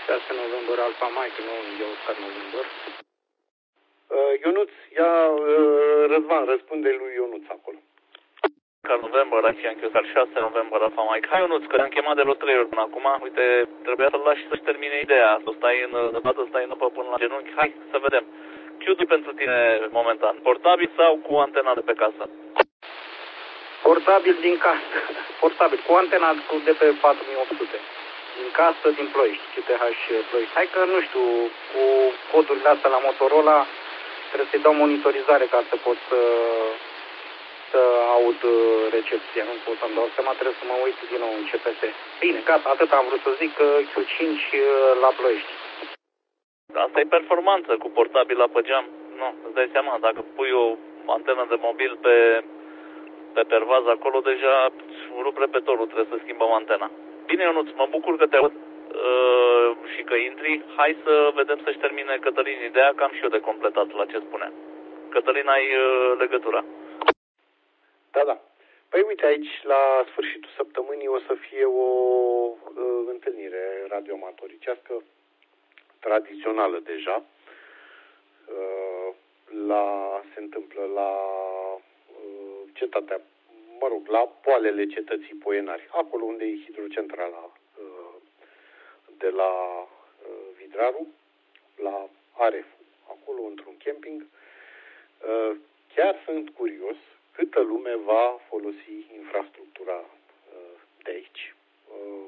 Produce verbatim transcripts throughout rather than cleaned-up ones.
șase noiembrie Alfa Mike, nouă Oscar November. Uh, Ionuț, ia uh, Răzvan, răspunde lui Ionuț acolo. Oscar November, Yankee Oscar șase November Alfa Mike. Hai Ionuț, că ne-am chemat de vreo trei ori până acum. Uite, trebuia să-l lași să-și termine ideea. Să stai în dată, stai în apă până la genunchi. Hai să vedem. Q doi pentru tine momentan. Portabil sau cu antena de pe casă? Portabil din casă. Portabil, cu antena de pe patru mii opt sute. Din casă, din Ploiești, C T H Ploiești. Hai că, nu știu, cu codurile astea la Motorola trebuie să-i dau monitorizare ca să pot să, să aud recepția. Nu pot să-mi dau seama, trebuie să mă uit din nou în C P S. Bine, gata, atât am vrut să zic, că Q cinci la Ploiești. Asta e performanță cu portabil la pe geam. Nu, îți dai seama, dacă pui o antenă de mobil pe, pe pervaz acolo, deja rup repetorul, trebuie să schimbăm antena. Bine, Ionuț, mă bucur că te aud uh, și că intri. Hai să vedem să-și termine Cătălin ideea, că am și eu de completat la ce spune. Cătălin, ai uh, legătura. Da, da. Păi uite, aici, la sfârșitul săptămânii, o să fie o uh, întâlnire radioamatoricească tradițională deja. Uh, la, se întâmplă la uh, cetatea, mă rog, la poalele cetății Poienari, acolo unde e hidrocentrala uh, de la uh, Vidraru, la Aref, acolo într-un camping. Uh, chiar sunt curios câtă lume va folosi infrastructura uh, de aici. Uh,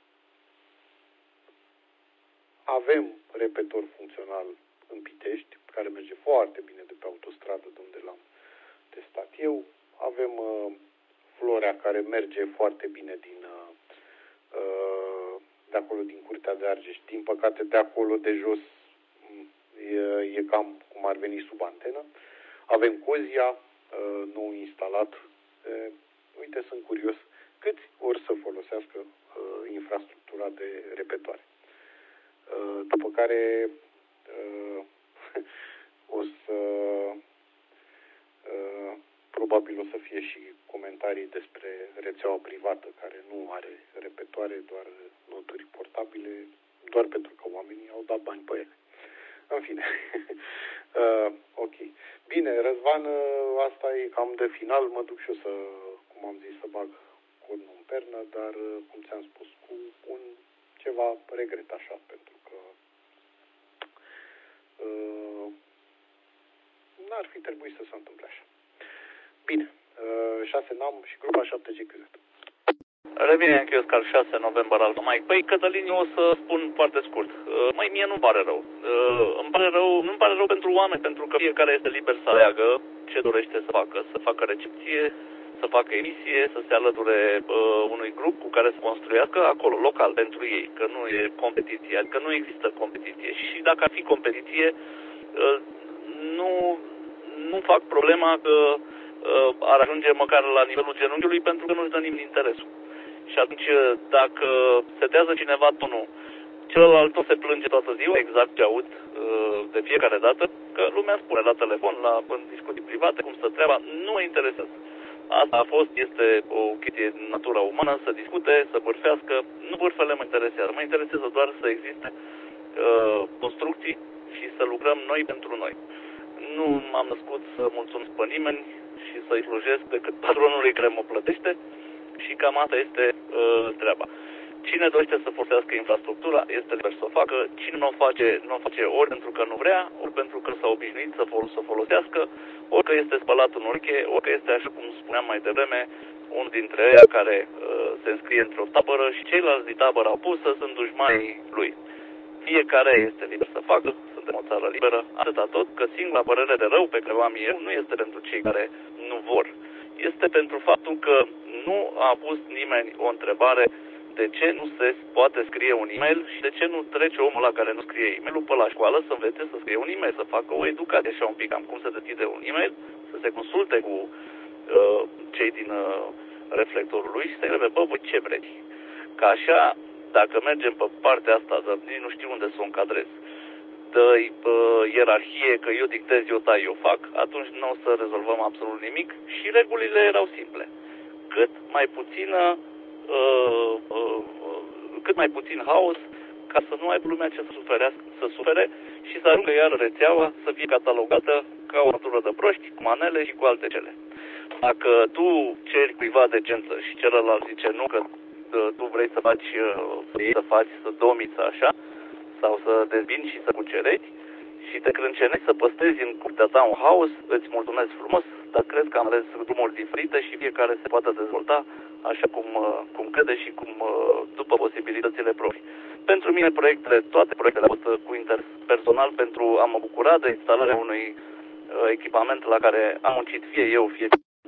avem repetor funcțional în Pitești, care merge foarte bine de pe autostradă, de unde l-am testat eu. Avem uh, Florea, care merge foarte bine din uh, de acolo, din Curtea de Argeș. Din păcate, de acolo de jos e, e cam cum ar veni sub antenă. Avem Cozia, uh, nou instalat. Uh, uite, sunt curios câți or să folosească uh, infrastructura de repetoare. Uh, după care uh, o să uh, probabil o să fie și comentarii despre rețeaua privată care nu are repetoare, doar noduri portabile, doar pentru că oamenii au dat bani pe ele. În fine. uh, ok. Bine, Răzvan, asta e cam de final. Mă duc și eu să, cum am zis, să bag cornul în pernă, dar, cum ți-am spus, cu un ceva regret așa, pentru că uh, n-ar fi trebuit să se întâmple așa. Bine. șase N A M și grupa șapte G Q Z. Revine în Oscar șase November Alfa Mike. Păi, Cătălin, eu o să spun foarte scurt. Mai mie nu-mi pare rău. Îmi pare rău, nu-mi pare rău pentru oameni, pentru că fiecare este liber să aleagă ce dorește să facă. Să facă recepție, să facă emisie, să se alăture uh, unui grup cu care să construiască acolo, local, pentru ei. Că nu e competiție, adică nu există competiție. Și dacă ar fi competiție, uh, nu, nu fac problema că uh, ar ajunge măcar la nivelul genunchiului, pentru că nu-și dă nimeni interesul. Și atunci, dacă setează cineva tonul, celălalt tot se plânge toată ziua, exact ce aud uh, de fiecare dată, că lumea spune la telefon, la în discuții private, cum stă treaba, nu mă interesează. Asta a fost, este o chestie din natura umană, să discute, să bârfească. Nu bârfele mă interesează, mă interesează doar să existe uh, construcții și să lucrăm noi pentru noi. Nu m-am născut să mulțumesc pe nimeni și să-i slujesc decât patronului care mă plătește și cam asta este uh, treaba. Cine dorește să folosească infrastructura este liber să o facă. Cine nu o face, nu o face ori pentru că nu vrea, ori pentru că s-a obișnuit să, fol- să folosească, ori că este spălat în ureche, ori că este, așa cum spuneam mai devreme, unul dintre ei care uh, se înscrie într-o tabără și ceilalți din tabără opusă sunt dușmanii lui. Fiecare este liber să facă, suntem o țară liberă, atâta tot, că singura părere de rău pe care o am eu nu este pentru cei care nu vor. Este pentru faptul că nu a pus nimeni o întrebare de ce nu se poate scrie un e-mail și de ce nu trece omul ăla care nu scrie e-mailul pe la școală să învețe să scrie un e-mail, să facă o educație așa un pic, cam cum se deschide un e-mail, să se consulte cu uh, cei din uh, reflectorul lui și să-i întrebe, bă, voi ce vreți? Ca așa, dacă mergem pe partea asta, dar nici nu știu unde să o încadrez, de uh, ierarhie, că eu dictez, eu tai, eu fac, atunci nu o să rezolvăm absolut nimic și regulile erau simple. Cât mai puțină Uh, uh, cât mai puțin haos, ca să nu ai lumea ce să sufere, să sufere și să ajungă iar rețeaua să fie catalogată ca o natură de proști, cu manele și cu alte cele. Dacă tu ceri cuiva decență și celălalt zice nu, că tu vrei să faci, să faci, să domiți așa, sau să dezbini și să cucerești și te crâncenești să păstrezi în curtea ta un haos, îți mulțumesc frumos, dar cred că am ales drumuri diferite și fiecare se poate dezvolta așa cum, cum crede și cum după posibilitățile proprii. Pentru mine proiectele, toate proiectele au fost cu interes personal pentru a mă bucura de instalarea unui echipament la care am muncit fie eu, fie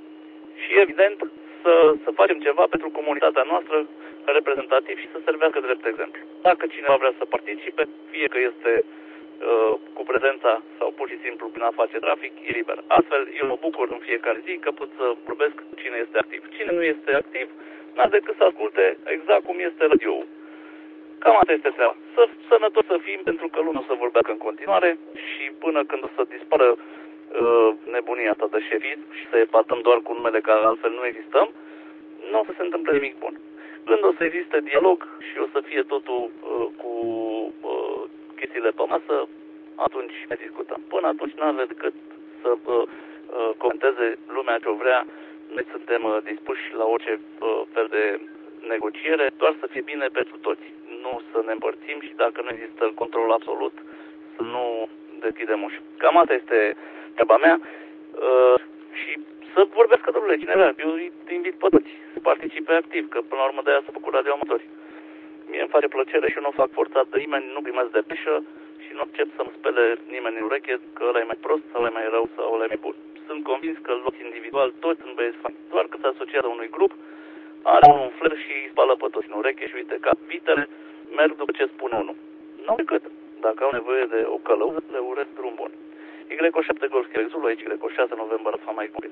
și evident să, să facem ceva pentru comunitatea noastră reprezentativ și să servească drept exemplu. Dacă cineva vrea să participe, fie că este uh, cu prezența sau pur și simplu prin a face trafic, e liber. Astfel, eu mă bucur în fiecare zi că pot să vorbesc cu cine este activ. Cine nu este activ, n-are decât să asculte exact cum este radio-ul. Cam asta este treaba. Să sănătos să fim, pentru că lumea o să vorbească în continuare și până când o să dispară uh, nebunia asta de șefism și să epatăm doar cu numele, că altfel nu existăm, nu o să se întâmple nimic bun. Când o să existe dialog și o să fie totul uh, cu uh, chestiile pe masă, atunci ne discutăm. Până atunci nu avem decât să uh, uh, comenteze lumea ce o vrea. Noi suntem uh, dispuși la orice uh, fel de negociere, doar să fie bine pentru toți. Nu să ne împărțim și dacă nu există control absolut, să nu deschidem ușa. Cam asta este treaba mea. Uh, și să vorbească, domnule, cine vrea. Eu îi invit pe toți să participe activ, că până la urmă de aia s-a făcut radioamatori. Mie îmi face plăcere și eu nu fac forțat de nimeni, nu primesc de peșă și nu accept să-mi spele nimeni în ureche că ăla e mai prost sau ăla e mai rău sau ăla e mai bun. Sunt convins că luați individual toți sunt băieți faini. Doar că se asociază unui grup, are un flair și îi spală pe toți în ureche și uite, ca vitele merg după ce spune unul. Nu decât. Dacă au nevoie de o călăuză, le urez drum bun. Y O șapte Golf Quebec Zulu, aici Y O șase November Alfa Mike Mobil.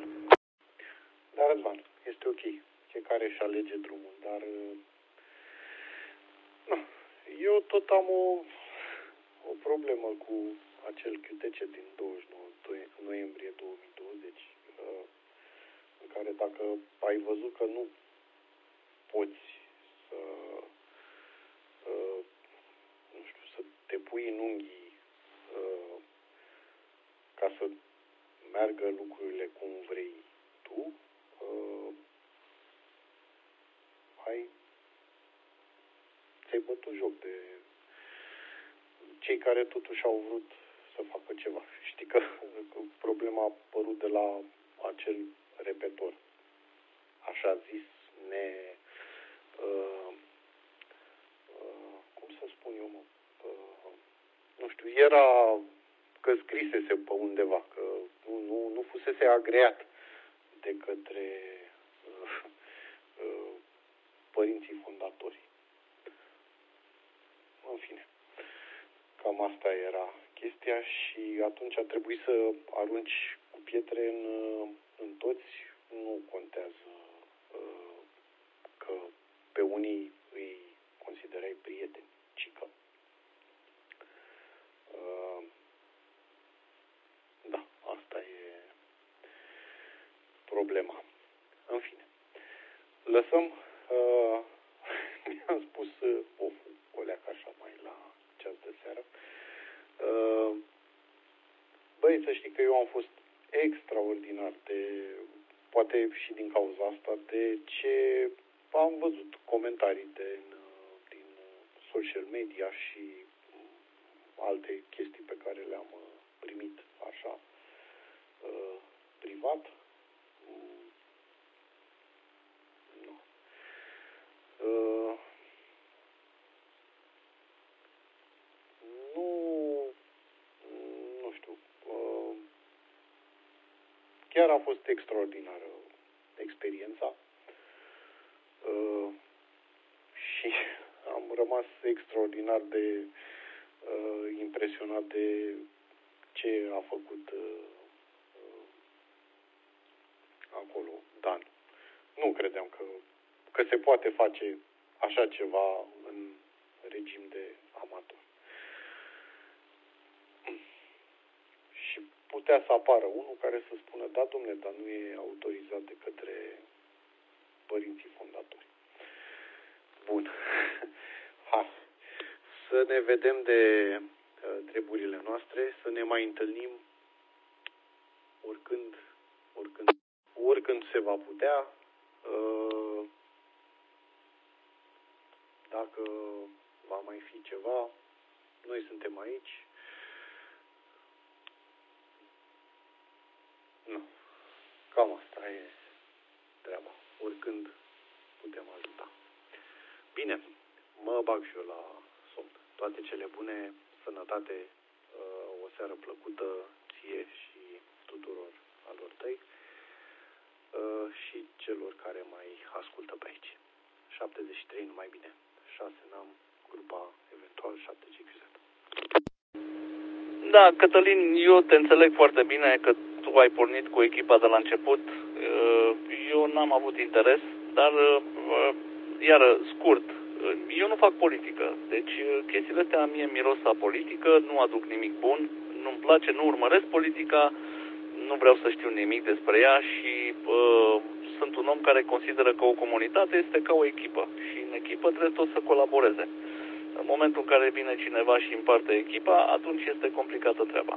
Da, Răzvan, este ok. Fiecare își alege drumul, dar nu, eu tot am o, o problemă cu acel Q T C din douăzeci și nouă noiembrie două mii douăzeci, în care dacă ai văzut că nu poți să, nu știu, să te pui în unghii ca să meargă lucrurile cum vrei tu, ai ți-ai bătut joc de cei care totuși au vrut să facă ceva. Știi că problema a apărut de la acel repetor, așa zis, ne... Uh, uh, cum să spun eu, mă? Uh, nu știu, era că scrisese pe undeva, că nu, nu, nu fusese agreat de către uh, uh, părinții fondatori. În fine, cam asta era chestia și atunci a trebuit să arunci cu pietre în, în toți. Nu contează uh, că pe unii îi considerai prieteni, cică. Uh, da, asta e problema. În fine, lăsăm, uh, mi-am spus uh, o, o leacă așa mai la ceas de seară. Uh, băi, să știi că eu am fost extraordinar de, poate și din cauza asta, de ce am văzut comentarii de, din social media și alte chestii pe care le-am primit așa uh, privat. Nu. Uh, nu, nu știu, uh, chiar a fost extraordinară experiența uh, și am rămas extraordinar de uh, impresionat de ce a făcut uh, uh, acolo Dan. Nu credeam că, că se poate face așa ceva în regim de amator. Și putea să apară unul care să spună, da, domne, dar nu e autorizat de către părinții fondatori. Bun. Ha. să ne vedem de uh, treburile noastre, să ne mai întâlnim oricând, oricând, oricând se va putea. Uh, dacă va mai fi ceva, noi suntem aici. Nu. Cam asta e treaba. Oricând putem ajuta. Bine, mă bag și eu la somn. Toate cele bune, sănătate, o seară plăcută ție și tuturor alor tăi și celor care mai ascultă pe aici. șaptezeci și trei, numai bine. șase n-am, grupa eventual șapte G Q Z. Da, Cătălin, eu te înțeleg foarte bine că tu ai pornit cu echipa de la început. Eu n-am avut interes, dar, iară, scurt, eu nu fac politică. Deci chestiile astea mie miros a politică, nu aduc nimic bun, nu-mi place, nu urmăresc politica, nu vreau să știu nimic despre ea și uh, sunt un om care consideră că o comunitate este ca o echipă și în echipă trebuie toți să colaboreze. În momentul în care vine cineva și împarte echipa, atunci este complicată treaba.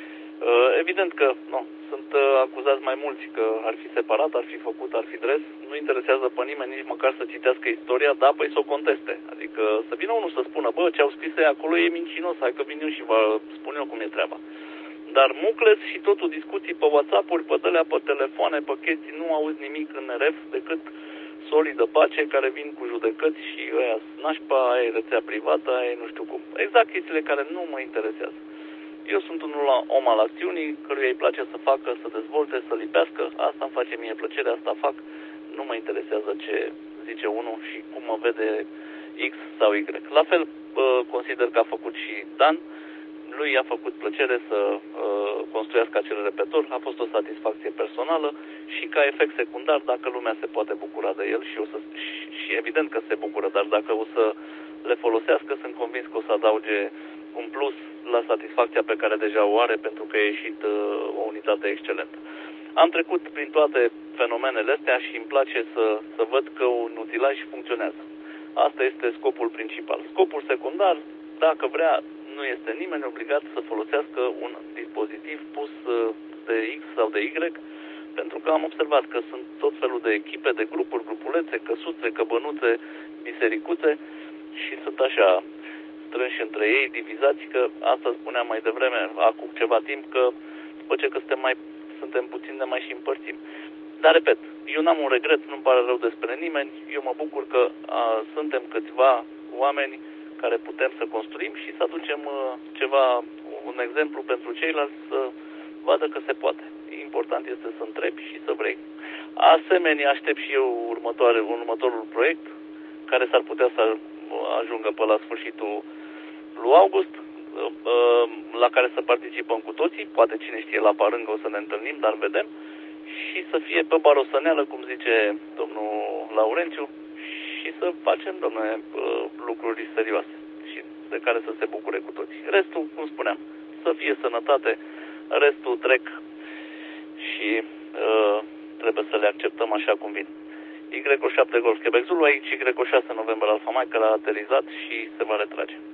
Uh, evident că nu, sunt uh, acuzați mai mulți că ar fi separat, ar fi făcut, ar fi dres. Nu interesează pe nimeni nici măcar să citească istoria, da, păi să o conteste. Adică să vină unul să spună, bă, ce au scris ei acolo e mincinos, hai că vin eu și vă spun eu cum e treaba. Dar mucles și totul discuții pe WhatsApp-uri, pe dălea, pe telefoane, pe chestii, nu auzi nimic în R F decât solidă pace care vin cu judecăți și ăia nașpa, aia e rețea privată, aia e nu știu cum. Exact chestiile care nu mă interesează. Eu sunt unul om al acțiunii, căruia îi place să facă, să dezvolte, să lipească. Asta îmi face mie plăcere, asta fac. Nu mă interesează ce zice unul și cum mă vede X sau Y. La fel consider că a făcut și Dan. Lui i-a făcut plăcere să uh, construiască acel repetor, a fost o satisfacție personală și ca efect secundar, dacă lumea se poate bucura de el și, o să, și, și evident că se bucură, dar dacă o să le folosească, sunt convins că o să adauge un plus la satisfacția pe care deja o are pentru că a ieșit uh, o unitate excelentă. Am trecut prin toate fenomenele astea și îmi place să, să văd că un utilaj funcționează. Asta este scopul principal. Scopul secundar, dacă vrea, nu este nimeni obligat să folosească un dispozitiv pus de X sau de Y, pentru că am observat că sunt tot felul de echipe, de grupuri, grupulețe, căsuțe, căbănuțe, bisericuțe și sunt așa strânși între ei, divizați, că asta spuneam mai devreme, acum ceva timp, că după ce că suntem, mai, suntem puțin de mai și împărțim. Dar, repet, eu n-am un regret, nu-mi pare rău despre nimeni, eu mă bucur că a, suntem câțiva oameni care putem să construim și să aducem uh, ceva, un exemplu pentru ceilalți să vadă că se poate. Important este să întrebi și să vrei. Asemenea, aștept și eu următoare, următorul proiect, care s-ar putea să ajungă pe la sfârșitul lui august, uh, uh, la care să participăm cu toții, poate cine știe la parângă o să ne întâlnim, dar vedem, și să fie pe barosăneală, cum zice domnul Laurențiu, și să facem, domnule, lucruri serioase și de care să se bucure cu toții. Restul, cum spuneam, să fie sănătate, restul trec și uh, trebuie să le acceptăm așa cum vin. Y șapte Golf Quebec Zulu, aici Y șase November Alpha Mike, care a aterizat și se va retrage.